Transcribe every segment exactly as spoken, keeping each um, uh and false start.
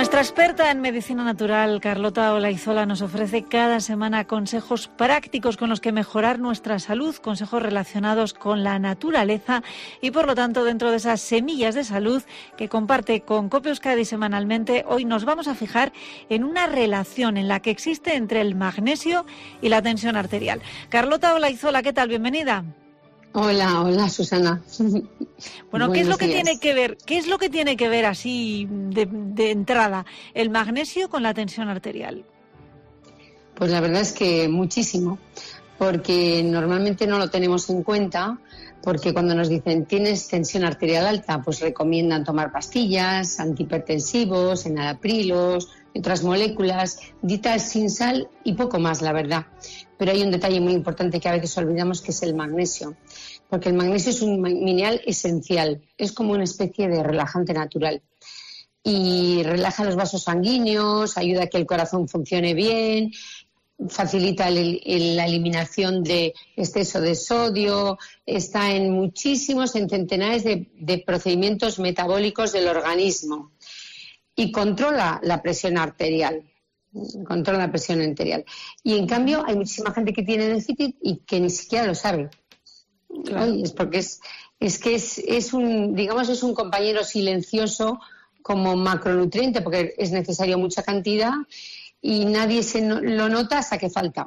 Nuestra experta en medicina natural, Carlota Olaizola, nos ofrece cada semana consejos prácticos con los que mejorar nuestra salud, consejos relacionados con la naturaleza y, por lo tanto, dentro de esas semillas de salud que comparte con Cope Euskadi semanalmente, hoy nos vamos a fijar en una relación en la que existe entre el magnesio y la tensión arterial. Carlota Olaizola, ¿qué tal? Bienvenida. Hola, hola Susana. Bueno, ¿qué es lo que días. tiene que ver, qué es lo que tiene que ver así de, de entrada el magnesio con la tensión arterial? Pues la verdad es que muchísimo, porque normalmente no lo tenemos en cuenta, porque cuando nos dicen tienes tensión arterial alta, pues recomiendan tomar pastillas, antihipertensivos, enalaprilos, otras moléculas, ditas sin sal y poco más, la verdad. Pero hay un detalle muy importante que a veces olvidamos, que es el magnesio, porque el magnesio es un mineral esencial, es como una especie de relajante natural y relaja los vasos sanguíneos, ayuda a que el corazón funcione bien, facilita el, el, la eliminación de exceso de sodio, está en muchísimos, en centenares de, de procedimientos metabólicos del organismo y controla la presión arterial. controla la presión arterial. Y en cambio hay muchísima gente que tiene déficit y que ni siquiera lo sabe. Claro. Ay, es porque es, es que es, es un, digamos, es un compañero silencioso como macronutriente, porque es necesario mucha cantidad y nadie se no, lo nota hasta que falta.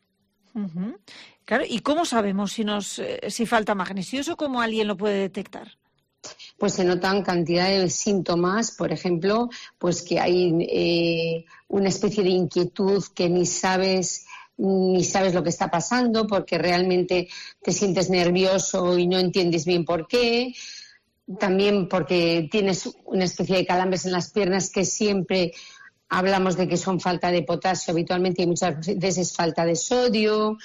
Uh-huh. Claro, ¿y cómo sabemos si nos eh, si falta magnesio? ¿Eso cómo alguien lo puede detectar? Pues se notan cantidad de síntomas, por ejemplo, pues que hay eh, una especie de inquietud que ni sabes ni sabes lo que está pasando, porque realmente te sientes nervioso y no entiendes bien por qué. También porque tienes una especie de calambres en las piernas que siempre hablamos de que son falta de potasio habitualmente y muchas veces falta de sodio.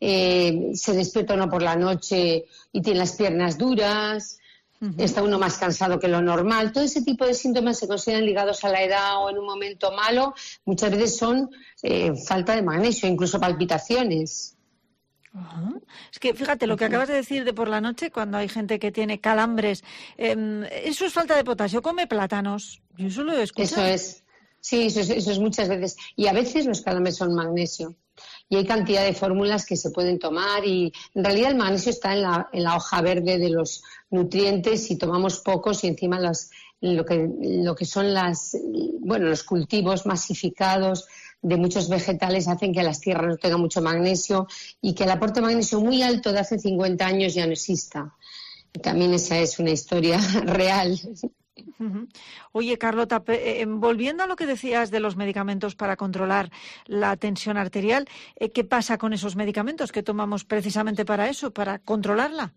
Eh, se despierta uno por la noche y tiene las piernas duras. Uh-huh. Está uno más cansado que lo normal. Todo ese tipo de síntomas se consideran ligados a la edad o en un momento malo. Muchas veces son eh, falta de magnesio, incluso palpitaciones. Uh-huh. Es que fíjate lo que acabas de decir de por la noche, cuando hay gente que tiene calambres, eh, eso es falta de potasio. Come plátanos. Yo eso lo he escuchado. Eso es. Sí, eso es, eso es muchas veces. Y a veces los calambres son magnesio. Y hay cantidad de fórmulas que se pueden tomar y en realidad el magnesio está en la, en la hoja verde de los nutrientes y tomamos pocos y encima las, lo que, lo que son las, bueno, los cultivos masificados de muchos vegetales hacen que las tierras no tengan mucho magnesio y que el aporte de magnesio muy alto de hace cincuenta años ya no exista. Y también esa es una historia real. Uh-huh. Oye, Carlota, eh, volviendo a lo que decías de los medicamentos para controlar la tensión arterial, eh, ¿qué pasa con esos medicamentos que tomamos precisamente para eso, para controlarla?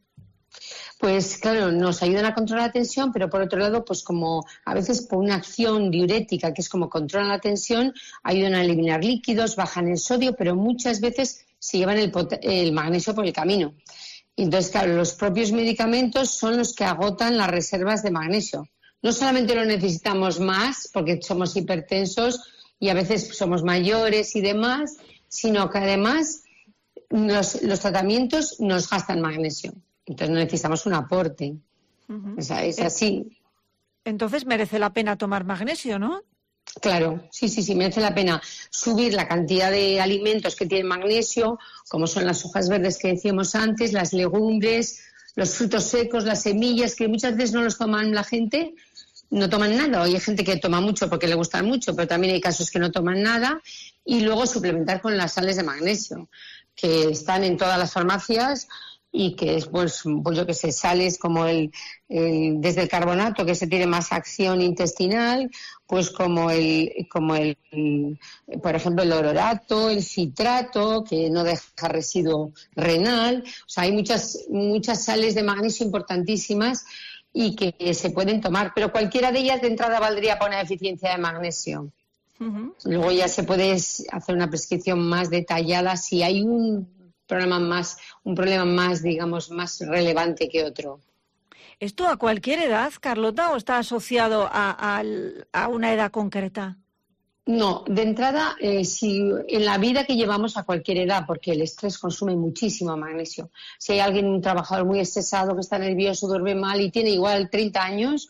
Pues claro, nos ayudan a controlar la tensión, pero por otro lado, pues como a veces por una acción diurética, que es como controlan la tensión, ayudan a eliminar líquidos, bajan el sodio, pero muchas veces se llevan el, pot- el magnesio por el camino. Y entonces, claro, los propios medicamentos son los que agotan las reservas de magnesio. No solamente lo necesitamos más porque somos hipertensos y a veces somos mayores y demás, sino que además los, los tratamientos nos gastan magnesio. Entonces necesitamos un aporte. Uh-huh. O sea, es así. Entonces merece la pena tomar magnesio, ¿no? Claro, sí, sí, sí, merece la pena subir la cantidad de alimentos que tienen magnesio, como son las hojas verdes que decíamos antes, las legumbres, los frutos secos, las semillas, que muchas veces no los toman la gente, no toman nada. Hay gente que toma mucho porque le gustan mucho, pero también hay casos que no toman nada. Y luego suplementar con las sales de magnesio, que están en todas las farmacias y que es, pues, pues yo que sé, sales como el, el desde el carbonato, que se tiene más acción intestinal, pues como el, como el, el por ejemplo, el ororato, el citrato, que no deja residuo renal. O sea, hay muchas, muchas sales de magnesio importantísimas y que se pueden tomar, pero cualquiera de ellas de entrada valdría para una deficiencia de magnesio. Uh-huh. Luego ya se puede hacer una prescripción más detallada si hay un problema más, un problema más, digamos, más relevante que otro. ¿Esto a cualquier edad, Carlota, o está asociado a, a, a una edad concreta? No, de entrada, eh, si en la vida que llevamos a cualquier edad, porque el estrés consume muchísimo magnesio. Si hay alguien, un trabajador muy estresado, que está nervioso, duerme mal y tiene igual treinta años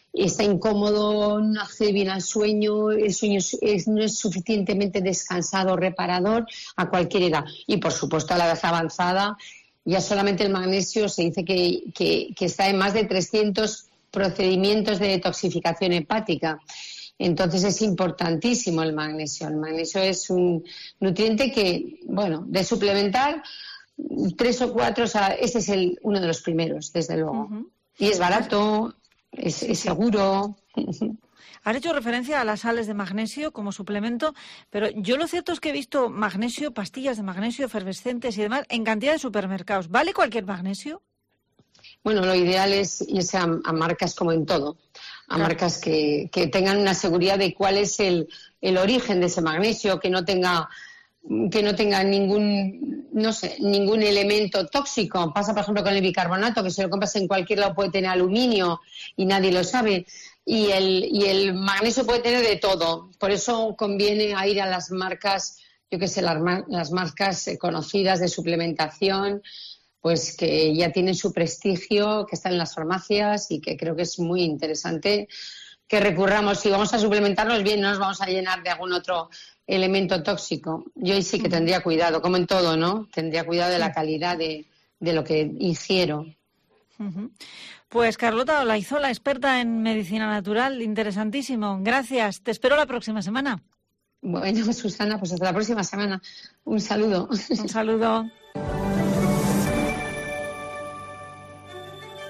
está incómodo, no accede bien al sueño, el sueño es, es, no es suficientemente descansado, reparador, a cualquier edad. Y por supuesto a la edad avanzada, ya solamente el magnesio se dice que, que, que está en más de trescientos procedimientos de detoxificación hepática. Entonces es importantísimo el magnesio. El magnesio es un nutriente que, bueno, de suplementar tres o cuatro, o sea, este es el, uno de los primeros, desde luego. Uh-huh. Y es barato, es, es seguro. Has hecho referencia a las sales de magnesio como suplemento, pero yo lo cierto es que he visto magnesio, pastillas de magnesio efervescentes y demás en cantidad de supermercados. ¿Vale cualquier magnesio? Bueno, lo ideal es irse a, a marcas como en todo, a claro. marcas que, que tengan una seguridad de cuál es el, el origen de ese magnesio, que no tenga que no tenga ningún, no sé, ningún elemento tóxico. Pasa, por ejemplo, con el bicarbonato, que si lo compras en cualquier lado puede tener aluminio y nadie lo sabe. Y el, y el magnesio puede tener de todo. Por eso conviene a ir a las marcas, yo qué sé, las, las marcas conocidas de suplementación, pues que ya tienen su prestigio, que están en las farmacias y que creo que es muy interesante que recurramos. Si vamos a suplementarnos bien, no nos vamos a llenar de algún otro elemento tóxico. Yo ahí sí que tendría cuidado, como en todo, ¿no? Tendría cuidado de la calidad de, de lo que ingiero. Uh-huh. Pues Carlota Olaizola, experta en medicina natural, interesantísimo. Gracias. Te espero la próxima semana. Bueno, Susana, pues hasta la próxima semana. Un saludo. Un saludo.